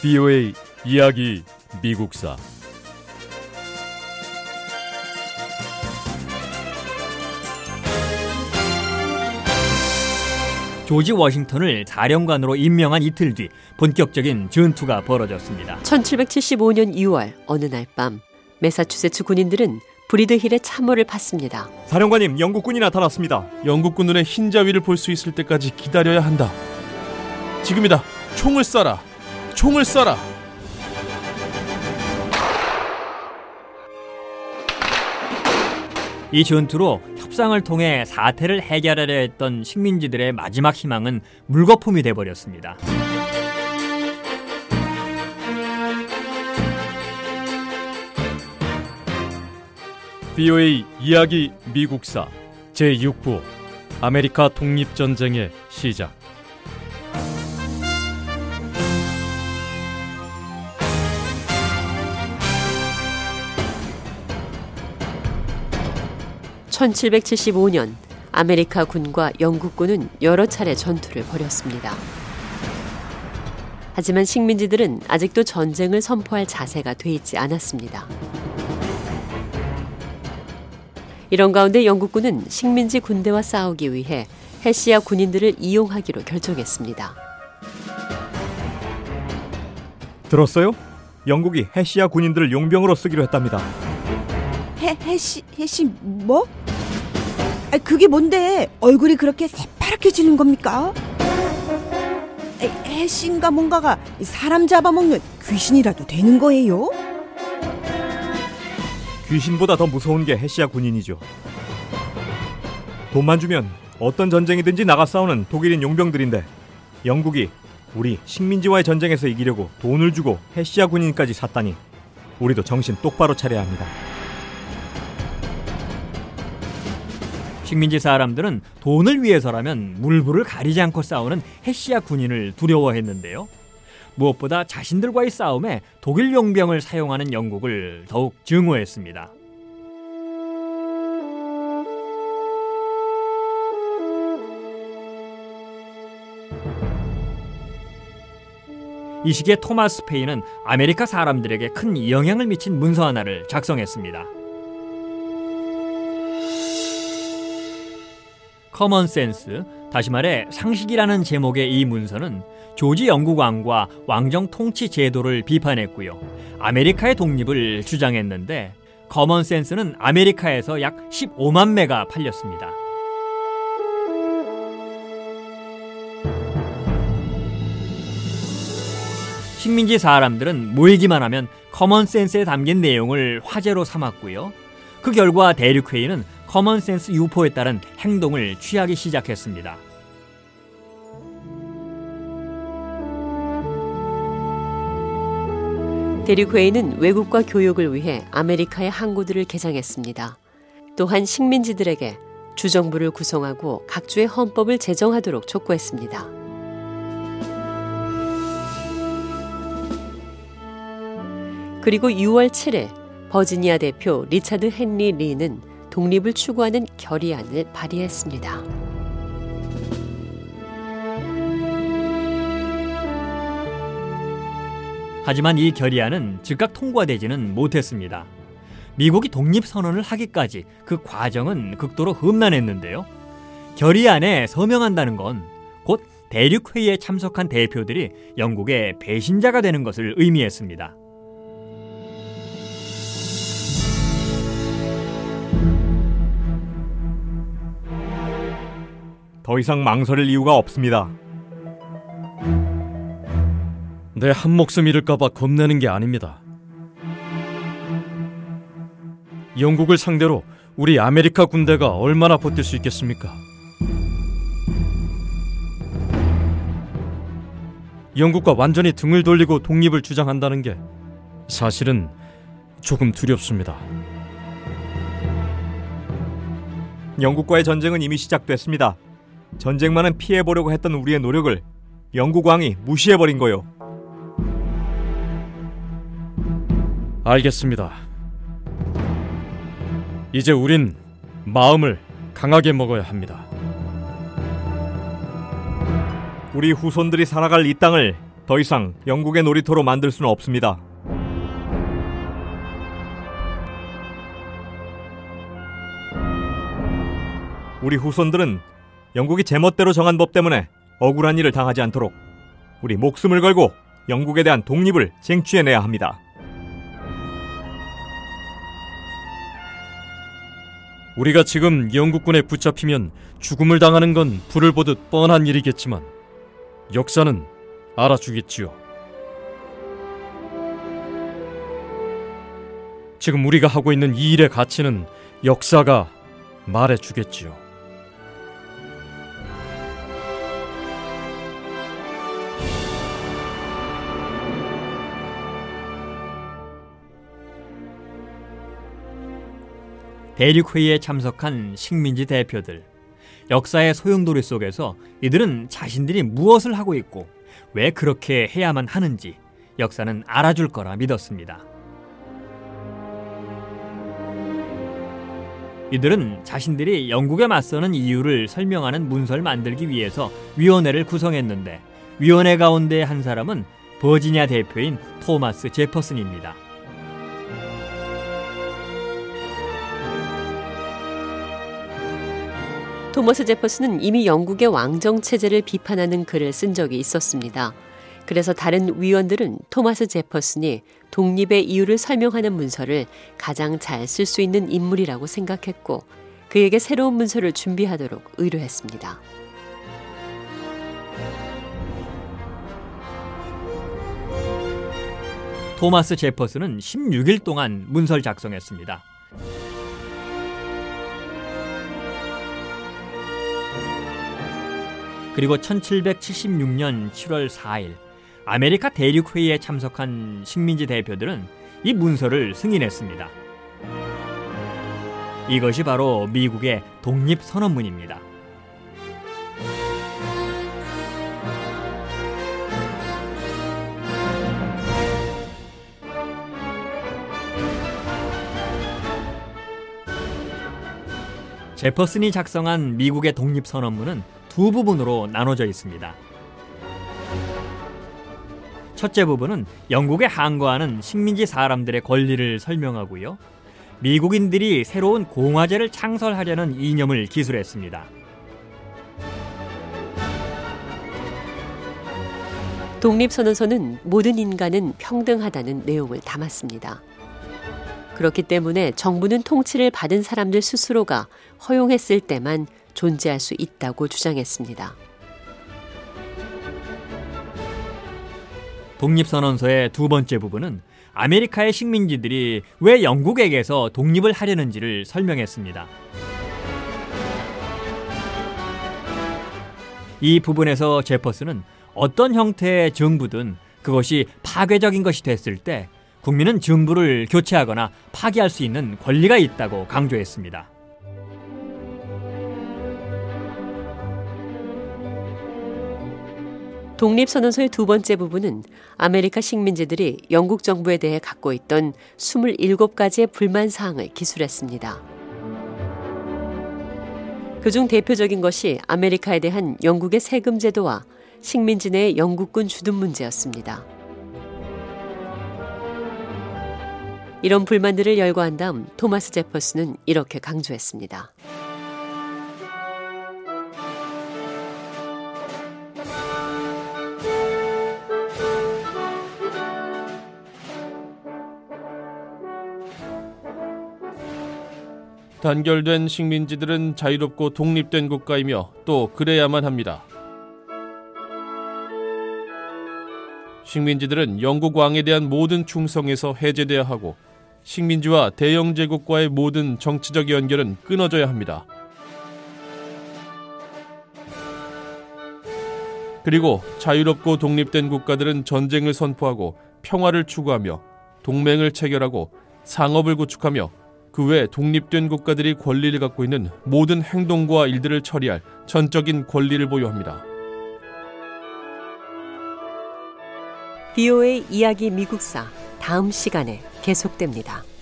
VOA 이야기 미국사. 조지 워싱턴을 사령관으로 임명한 이틀 뒤 본격적인 전투가 벌어졌습니다. 1775년 2월 어느 날 밤 매사추세츠 군인들은 브리드힐의 참호를 팠습니다. 사령관님, 영국군이 나타났습니다. 영국군 눈에 흰자위를 볼 수 있을 때까지 기다려야 한다. 지금이다. 총을 쏴라. 총을 쏴라. 이 전투로 협상을 통해 사태를 해결하려 했던 식민지들의 마지막 희망은 물거품이 돼버렸습니다. VOA 이야기 미국사 제6부 아메리카 독립전쟁의 시작. (1775년) 아메리카 군과 영국군은 여러 차례 전투를 벌였습니다. 하지만 식민지들은 아직도 전쟁을 선포할 자세가 돼 있지 않았습니다. 이런 가운데 영국군은 식민지 군대와 싸우기 위해 해시아 군인들을 이용하기로 결정했습니다. 들었어요? 영국이 해시아 군인들을 용병으로 쓰기로 했답니다. 해시 뭐? 그게 뭔데 얼굴이 그렇게 새파랗게 지는 겁니까? 해시인가 뭔가가 사람 잡아먹는 귀신이라도 되는 거예요? 귀신보다 더 무서운 게 해시아 군인이죠. 돈만 주면 어떤 전쟁이든지 나가 싸우는 독일인 용병들인데 영국이 우리 식민지와의 전쟁에서 이기려고 돈을 주고 해시아 군인까지 샀다니 우리도 정신 똑바로 차려야 합니다. 식민지 사람들은 돈을 위해서라면 물불을 가리지 않고 싸우는 해시아 군인을 두려워했는데요. 무엇보다 자신들과의 싸움에 독일 용병을 사용하는 영국을 더욱 증오했습니다. 이 시기에 토마스 페인은 아메리카 사람들에게 큰 영향을 미친 문서 하나를 작성했습니다. 커먼센스, 다시 말해 상식이라는 제목의 이 문서는 조지 영국 왕과 왕정 통치 제도를 비판했고요. 아메리카의 독립을 주장했는데 커먼센스는 아메리카에서 약 15만 매가 팔렸습니다. 식민지 사람들은 모이기만 하면 커먼센스에 담긴 내용을 화제로 삼았고요. 그 결과 대륙회의는 커먼센스 유포에 따른 행동을 취하기 시작했습니다. 대륙회의는 외국과 교역을 위해 아메리카의 항구들을 개장했습니다. 또한 식민지들에게 주정부를 구성하고 각주의 헌법을 제정하도록 촉구했습니다. 그리고 6월 7일 버지니아 대표 리차드 헨리 리는 독립을 추구하는 결의안을 발의했습니다. 하지만 이 결의안은 즉각 통과되지는 못했습니다. 미국이 독립선언을 하기까지 그 과정은 극도로 험난했는데요. 결의안에 서명한다는 건 곧 대륙회의에 참석한 대표들이 영국의 배신자가 되는 것을 의미했습니다. 더 이상 망설일 이유가 없습니다. 내 한 목숨 잃을까봐 겁내는 게 아닙니다. 영국을 상대로 우리 아메리카 군대가 얼마나 버틸 수 있겠습니까? 영국과 완전히 등을 돌리고 독립을 주장한다는 게 사실은 조금 두렵습니다. 영국과의 전쟁은 이미 시작됐습니다. 전쟁만은 피해보려고 했던 우리의 노력을 영국 왕이 무시해버린 거요. 알겠습니다. 이제 우린 마음을 강하게 먹어야 합니다. 우리 후손들이 살아갈 이 땅을 더 이상 영국의 놀이터로 만들 수는 없습니다. 우리 후손들은 영국이 제멋대로 정한 법 때문에 억울한 일을 당하지 않도록 우리 목숨을 걸고 영국에 대한 독립을 쟁취해내야 합니다. 우리가 지금 영국군에 붙잡히면 죽음을 당하는 건 불을 보듯 뻔한 일이겠지만 역사는 알아주겠지요. 지금 우리가 하고 있는 이 일의 가치는 역사가 말해주겠지요. 대륙회의에 참석한 식민지 대표들. 역사의 소용돌이 속에서 이들은 자신들이 무엇을 하고 있고 왜 그렇게 해야만 하는지 역사는 알아줄 거라 믿었습니다. 이들은 자신들이 영국에 맞서는 이유를 설명하는 문서를 만들기 위해서 위원회를 구성했는데 위원회 가운데 한 사람은 버지니아 대표인 토마스 제퍼슨입니다. 토머스 제퍼슨은 이미 영국의 왕정 체제를 비판하는 글을 쓴 적이 있었습니다. 그래서 다른 위원들은 토마스 제퍼슨이 독립의 이유를 설명하는 문서를 가장 잘 쓸 수 있는 인물이라고 생각했고 그에게 새로운 문서를 준비하도록 의뢰했습니다. 토마스 제퍼슨은 16일 동안 문서를 작성했습니다. 그리고 1776년 7월 4일 아메리카 대륙회의에 참석한 식민지 대표들은 이 문서를 승인했습니다. 이것이 바로 미국의 독립선언문입니다. 제퍼슨이 작성한 미국의 독립선언문은 두 부분으로 나눠져 있습니다. 첫째 부분은 영국에 항거하는 식민지 사람들의 권리를 설명하고요. 미국인들이 새로운 공화제를 창설하려는 이념을 기술했습니다. 독립선언서는 모든 인간은 평등하다는 내용을 담았습니다. 그렇기 때문에 정부는 통치를 받은 사람들 스스로가 허용했을 때만 존재할 수 있다고 주장했습니다. 독립선언서의 두 번째 부분은 아메리카의 식민지들이 왜 영국에게서 독립을 하려는지를 설명했습니다. 이 부분에서 제퍼슨은 어떤 형태의 정부든 그것이 파괴적인 것이 됐을 때 국민은 정부를 교체하거나 파기할 수 있는 권리가 있다고 강조했습니다. 독립선언서의 두 번째 부분은 아메리카 식민지들이 영국 정부에 대해 갖고 있던 27가지의 불만사항을 기술했습니다. 그중 대표적인 것이 아메리카에 대한 영국의 세금 제도와 식민지 내 영국군 주둔 문제였습니다. 이런 불만들을 열거한 다음 토마스 제퍼슨은 이렇게 강조했습니다. 단결된 식민지들은 자유롭고 독립된 국가이며 또 그래야만 합니다. 식민지들은 영국 왕에 대한 모든 충성에서 해제돼야 하고 식민지와 대영 제국과의 모든 정치적 연결은 끊어져야 합니다. 그리고 자유롭고 독립된 국가들은 전쟁을 선포하고 평화를 추구하며 동맹을 체결하고 상업을 구축하며 그 외 독립된 국가들이 권리를 갖고 있는 모든 행동과 일들을 처리할 전적인 권리를 보유합니다. BOA 이야기 미국사 다음 시간에 계속됩니다.